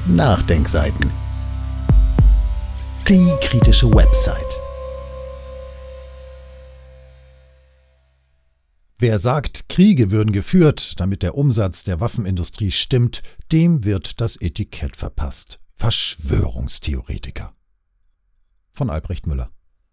Nachdenkseiten. Die kritische Website. Wer sagt, Kriege würden geführt, damit der Umsatz der Waffenindustrie stimmt, dem wird das Etikett verpasst. Verschwörungstheoretiker. Von Albrecht Müller.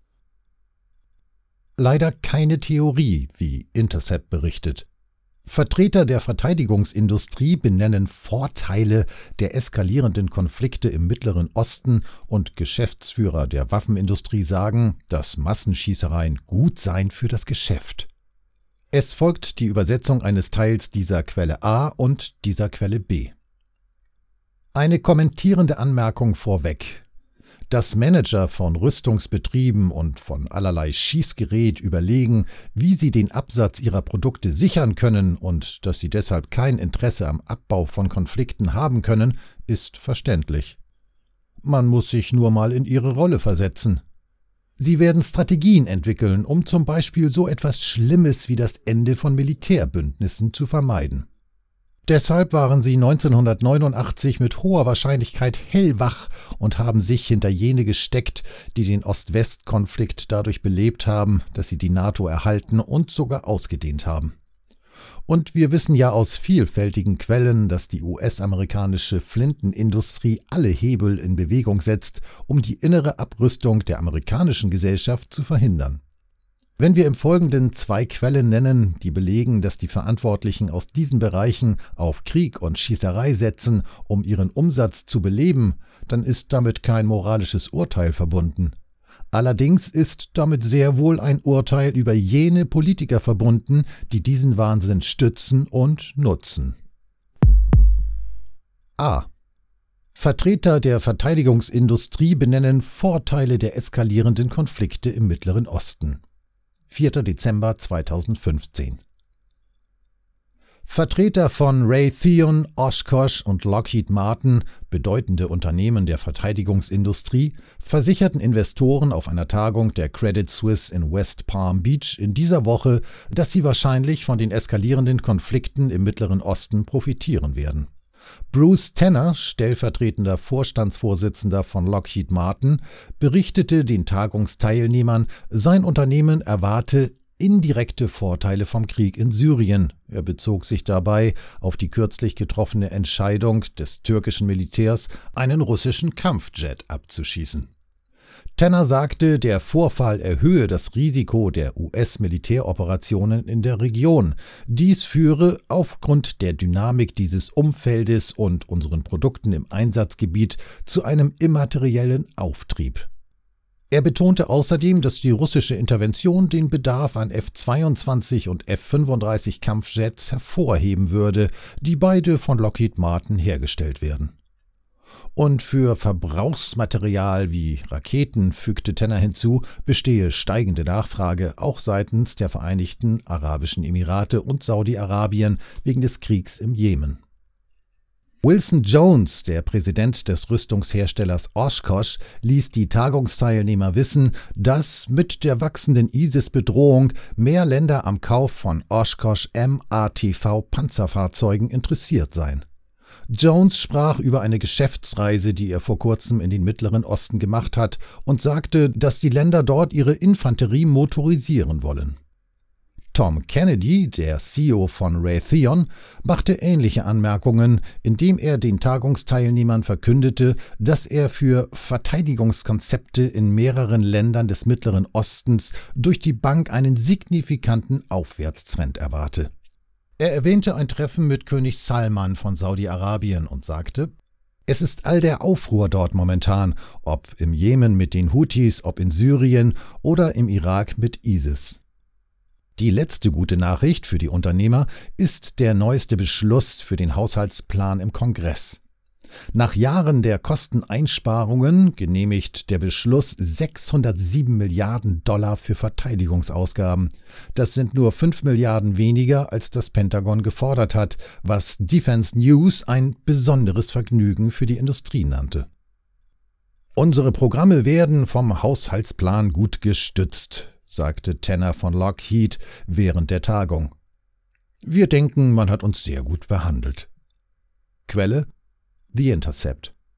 Leider keine Theorie, wie Intercept berichtet. Vertreter der Verteidigungsindustrie benennen Vorteile der eskalierenden Konflikte im Mittleren Osten und Geschäftsführer der Waffenindustrie sagen, dass Massenschießereien gut seien für das Geschäft. Es folgt die Übersetzung eines Teils dieser Quelle A und dieser Quelle B. Eine kommentierende Anmerkung vorweg. Dass Manager von Rüstungsbetrieben und von allerlei Schießgerät überlegen, wie sie den Absatz ihrer Produkte sichern können und dass sie deshalb kein Interesse am Abbau von Konflikten haben können, ist verständlich. Man muss sich nur mal in ihre Rolle versetzen. Sie werden Strategien entwickeln, um zum Beispiel so etwas Schlimmes wie das Ende von Militärbündnissen zu vermeiden. Deshalb waren sie 1989 mit hoher Wahrscheinlichkeit hellwach und haben sich hinter jene gesteckt, die den Ost-West-Konflikt dadurch belebt haben, dass sie die NATO erhalten und sogar ausgedehnt haben. Und wir wissen ja aus vielfältigen Quellen, dass die US-amerikanische Flintenindustrie alle Hebel in Bewegung setzt, um die innere Abrüstung der amerikanischen Gesellschaft zu verhindern. Wenn wir im Folgenden 2 Quellen nennen, die belegen, dass die Verantwortlichen aus diesen Bereichen auf Krieg und Schießerei setzen, um ihren Umsatz zu beleben, dann ist damit kein moralisches Urteil verbunden. Allerdings ist damit sehr wohl ein Urteil über jene Politiker verbunden, die diesen Wahnsinn stützen und nutzen. A. Vertreter der Verteidigungsindustrie benennen Vorteile der eskalierenden Konflikte im Mittleren Osten. 4. Dezember 2015. Vertreter von Raytheon, Oshkosh und Lockheed Martin, bedeutende Unternehmen der Verteidigungsindustrie, versicherten Investoren auf einer Tagung der Credit Suisse in West Palm Beach in dieser Woche, dass sie wahrscheinlich von den eskalierenden Konflikten im Mittleren Osten profitieren werden. Bruce Tanner, stellvertretender Vorstandsvorsitzender von Lockheed Martin, berichtete den Tagungsteilnehmern, sein Unternehmen erwarte indirekte Vorteile vom Krieg in Syrien. Er bezog sich dabei auf die kürzlich getroffene Entscheidung des türkischen Militärs, einen russischen Kampfjet abzuschießen. Tanner sagte, der Vorfall erhöhe das Risiko der US-Militäroperationen in der Region. Dies führe aufgrund der Dynamik dieses Umfeldes und unseren Produkten im Einsatzgebiet zu einem immateriellen Auftrieb. Er betonte außerdem, dass die russische Intervention den Bedarf an F-22 und F-35 Kampfjets hervorheben würde, die beide von Lockheed Martin hergestellt werden. Und für Verbrauchsmaterial wie Raketen, fügte Tanner hinzu, bestehe steigende Nachfrage auch seitens der Vereinigten Arabischen Emirate und Saudi-Arabien wegen des Kriegs im Jemen. Wilson Jones, der Präsident des Rüstungsherstellers Oshkosh, ließ die Tagungsteilnehmer wissen, dass mit der wachsenden ISIS-Bedrohung mehr Länder am Kauf von Oshkosh MATV-Panzerfahrzeugen interessiert seien. Jones sprach über eine Geschäftsreise, die er vor kurzem in den Mittleren Osten gemacht hat, und sagte, dass die Länder dort ihre Infanterie motorisieren wollen. Tom Kennedy, der CEO von Raytheon, machte ähnliche Anmerkungen, indem er den Tagungsteilnehmern verkündete, dass er für Verteidigungskonzepte in mehreren Ländern des Mittleren Ostens durch die Bank einen signifikanten Aufwärtstrend erwarte. Er erwähnte ein Treffen mit König Salman von Saudi-Arabien und sagte: Es ist all der Aufruhr dort momentan, ob im Jemen mit den Houthis, ob in Syrien oder im Irak mit ISIS. Die letzte gute Nachricht für die Unternehmer ist der neueste Beschluss für den Haushaltsplan im Kongress. Nach Jahren der Kosteneinsparungen genehmigt der Beschluss 607 Milliarden $ für Verteidigungsausgaben. Das sind nur 5 Milliarden weniger, als das Pentagon gefordert hat, was Defense News ein besonderes Vergnügen für die Industrie nannte. Unsere Programme werden vom Haushaltsplan gut gestützt, sagte Tanner von Lockheed während der Tagung. Wir denken, man hat uns sehr gut behandelt. Quelle: The Intercept.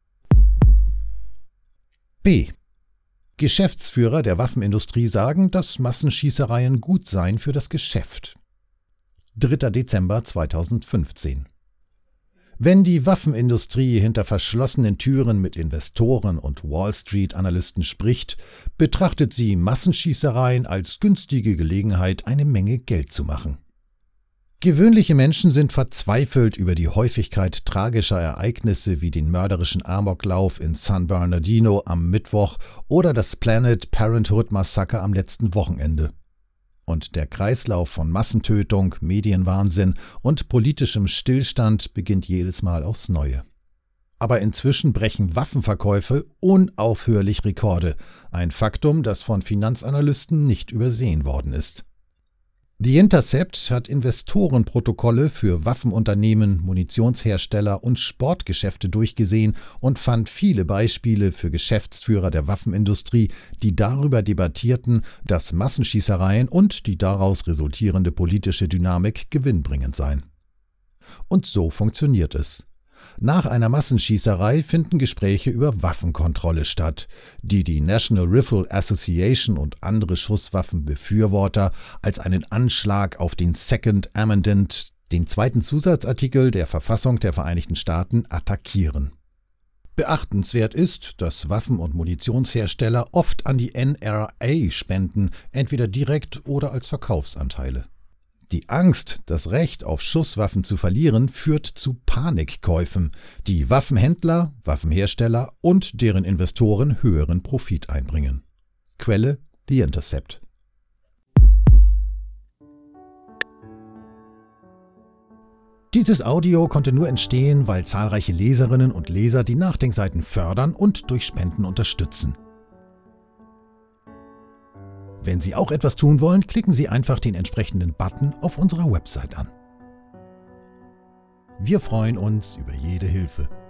B. Geschäftsführer der Waffenindustrie sagen, dass Massenschießereien gut seien für das Geschäft. 3. Dezember 2015. Wenn die Waffenindustrie hinter verschlossenen Türen mit Investoren und Wall-Street-Analysten spricht, betrachtet sie Massenschießereien als günstige Gelegenheit, eine Menge Geld zu machen. Gewöhnliche Menschen sind verzweifelt über die Häufigkeit tragischer Ereignisse wie den mörderischen Amoklauf in San Bernardino am Mittwoch oder das Planned Parenthood-Massaker am letzten Wochenende. Und der Kreislauf von Massentötung, Medienwahnsinn und politischem Stillstand beginnt jedes Mal aufs Neue. Aber inzwischen brechen Waffenverkäufe unaufhörlich Rekorde, ein Faktum, das von Finanzanalysten nicht übersehen worden ist. The Intercept hat Investorenprotokolle für Waffenunternehmen, Munitionshersteller und Sportgeschäfte durchgesehen und fand viele Beispiele für Geschäftsführer der Waffenindustrie, die darüber debattierten, dass Massenschießereien und die daraus resultierende politische Dynamik gewinnbringend seien. Und so funktioniert es. Nach einer Massenschießerei finden Gespräche über Waffenkontrolle statt, die die National Rifle Association und andere Schusswaffenbefürworter als einen Anschlag auf den Second Amendment, den zweiten Zusatzartikel der Verfassung der Vereinigten Staaten, attackieren. Beachtenswert ist, dass Waffen- und Munitionshersteller oft an die NRA spenden, entweder direkt oder als Verkaufsanteile. Die Angst, das Recht auf Schusswaffen zu verlieren, führt zu Panikkäufen, die Waffenhändler, Waffenhersteller und deren Investoren höheren Profit einbringen. Quelle: The Intercept. Dieses Audio konnte nur entstehen, weil zahlreiche Leserinnen und Leser die Nachdenkseiten fördern und durch Spenden unterstützen. Wenn Sie auch etwas tun wollen, klicken Sie einfach den entsprechenden Button auf unserer Website an. Wir freuen uns über jede Hilfe.